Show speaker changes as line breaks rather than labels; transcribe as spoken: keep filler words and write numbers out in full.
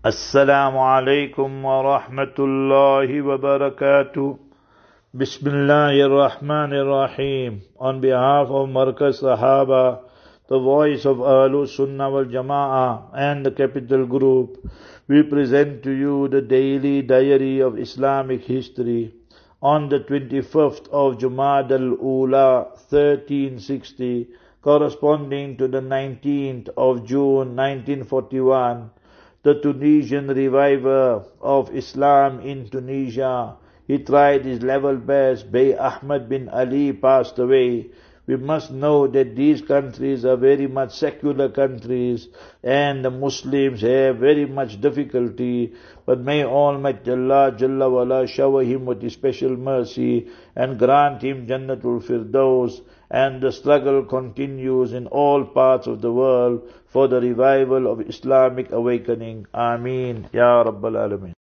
Assalamu alaikum wa rahmatullahi wa barakatuh. Bismillahir Rahmanir Rahim. On behalf of Markaz Sahaba, the voice of Ahlus Sunnah wal Jama'ah and the Capital Group, we present to you the daily diary of Islamic history on the twenty-fifth of Jumad al-Ula, thirteen sixty, corresponding to the nineteenth of June, nineteen forty-one. The Tunisian reviver of Islam in Tunisia. He tried his level best. Bey Ahmed bin Ali passed away. We must know that these countries are very much secular countries and the Muslims have very much difficulty. But may Almighty Allah Jalla wala shower him with His special mercy and grant him Jannatul Firdaus. And the struggle continues in all parts of the world for the revival of Islamic awakening. Ameen. Ya Rabbal Alameen.